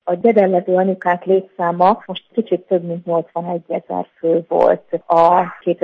A gyedellező anyukák létszáma most kicsit több mint 81 000 fő volt a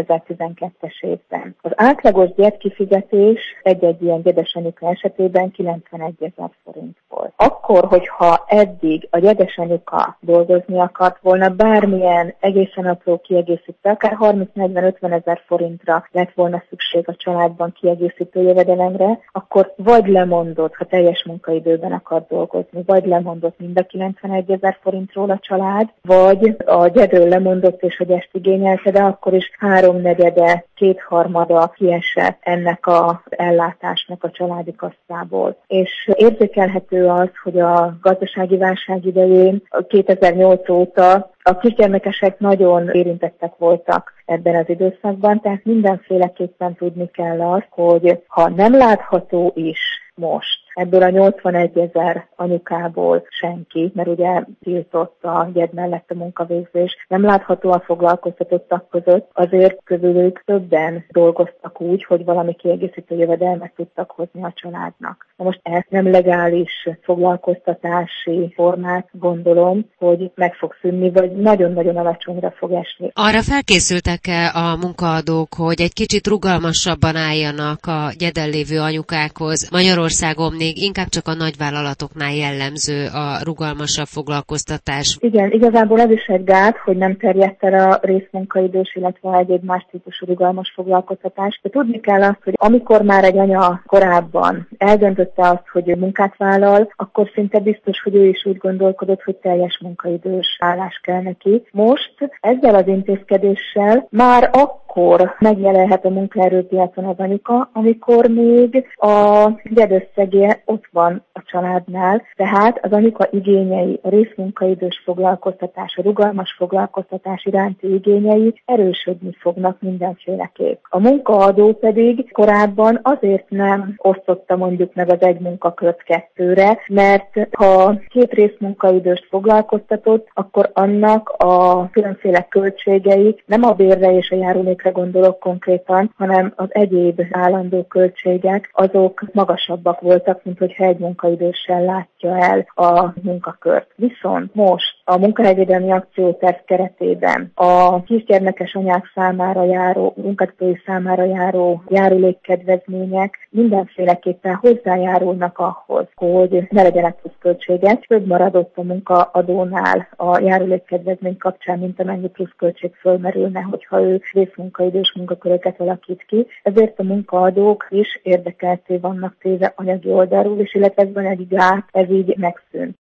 2012-es évben. Az átlagos gyedkifizetés egy-egy ilyen gyedes anyuka esetében 91 000 forint volt. Akkor, hogyha eddig a gyedes anyuka dolgozni akart volna, bármilyen egészen apró kiegészítő, akár 30-40-50 000 forintra lett volna szükség a családban kiegészítő jövedelemre, akkor vagy lemondott, ha teljes munkaidőben akar dolgozni, vagy lemondott mind a 91 000 forintról a család, vagy a gyedről lemondott és hogy ezt igényelte, de akkor is 3/4, 2/3 kiesett ennek az ellátásnak a családi kasszából. És érzékelhető az, hogy a gazdasági válság idején 2008 óta a kisgyermekesek nagyon érintettek voltak ebben az időszakban, tehát mindenféleképpen tudni kell azt, hogy ha nem látható is most ebből a 81 000 anyukából senki, mert ugye tiltott a gyed mellett a munkavégzés, nem látható a foglalkoztatottak között, azért közülük többen dolgoztak úgy, hogy valami kiegészítő jövedelmet tudtak hozni a családnak. Na most ezt nem legális foglalkoztatási formát gondolom, hogy meg fog szűnni, vagy nagyon-nagyon alacsonyra fog esni. Arra felkészültek-e a munkaadók, hogy egy kicsit rugalmasabban álljanak a gyeden lévő anyukákhoz? Magyarországon még inkább csak a nagyvállalatoknál jellemző a rugalmasabb foglalkoztatás. Igen, igazából ez is egy gát, hogy nem terjedt el a részmunkaidős, illetve egyéb más típusú rugalmas foglalkoztatás. De tudni kell azt, hogy amikor már egy anya korábban eldöntötte azt, hogy ő munkát vállal, akkor szinte biztos, hogy ő is úgy gondolkodott, hogy teljes munkaidős állás kell neki. Most ezzel az intézkedéssel már akkor megjelenhet a munkaerőpiacon az anyuka, amikor még a gyedösszegje ott van a családnál, tehát az anyuka igényei, a részmunkaidős foglalkoztatás, a rugalmas foglalkoztatás iránti igényei erősödni fognak mindenféleképp. A munkaadó pedig korábban azért nem osztotta mondjuk meg az egy munkakört kettőre, mert ha 2 részmunkaidőst foglalkoztatott, akkor annak a különféle költségei, nem a bérre és a járulékra gondolok konkrétan, hanem az egyéb állandó költségek, azok magasabbak voltak, mint hogyha egy munkaidőssel látja el a munkakört. Viszont most a munkahelyvédelmi akcióterv keretében a kisgyermekes anyák számára járó, munkadói számára járó járulékkedvezmények mindenféleképpen hozzájárulnak ahhoz, hogy ne legyenek pluszköltségek. Több maradott a munkaadónál a járulékkedvezmény kapcsán, mint amennyi pluszköltség fölmerülne, hogyha ő részmunkaidős munkaköröket alakít ki. Ezért a munkaadók is érdekelté vannak téve anyagi oldalról, és illetve ez van egy gát, ez így megszűnt.